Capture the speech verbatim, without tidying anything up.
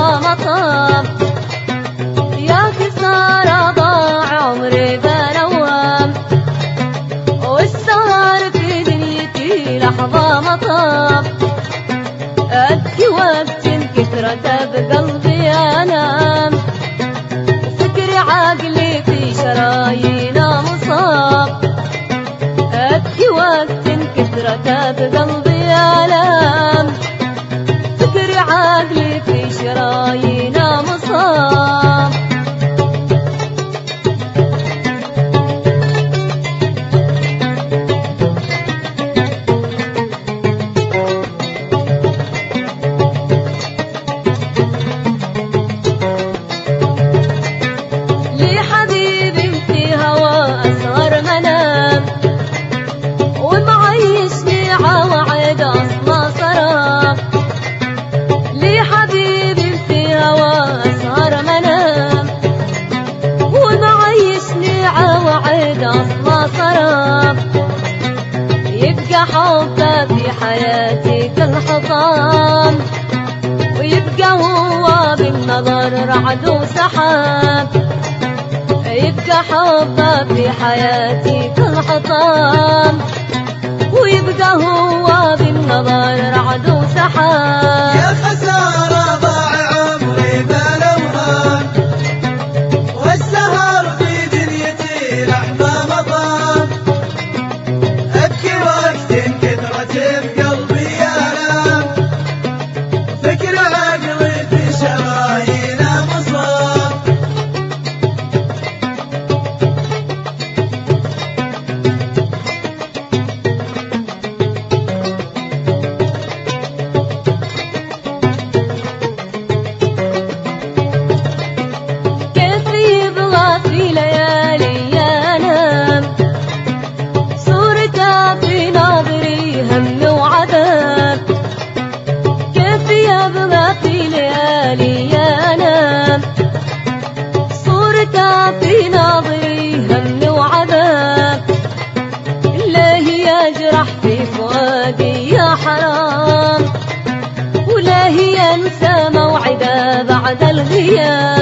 لحظة مطاب، يا خسارة ضاع عمري بنوام، والسهر في دنيتي لحظة مطاب، أبكي وقت كثرته بقلبي أنام، فكري عقلي في شرايينه مصاب، أبكي وقت كثرته بقلبي أنام، فكري عقلي في شرايينه مصاب. أصلا صراب، يبقى حبه في حياتي كالحطام، ويبقى هو بالنظر رعد وسحاب، يبقى حبه في حياتي كالحطام، ويبقى هو بالنظر رعد وسحاب. يا خسارة ضاع عمري بلوهان، والسهر في دنيتي لحظة مطاب، أبكي وقت كثرة بقلبي آلام، فكر عقلي في شرايينه مصاب. في ناظري هم وعذاب، لا هي يجرح في فؤادي يا حرام، ولا هي انسى موعده بعد الغياب.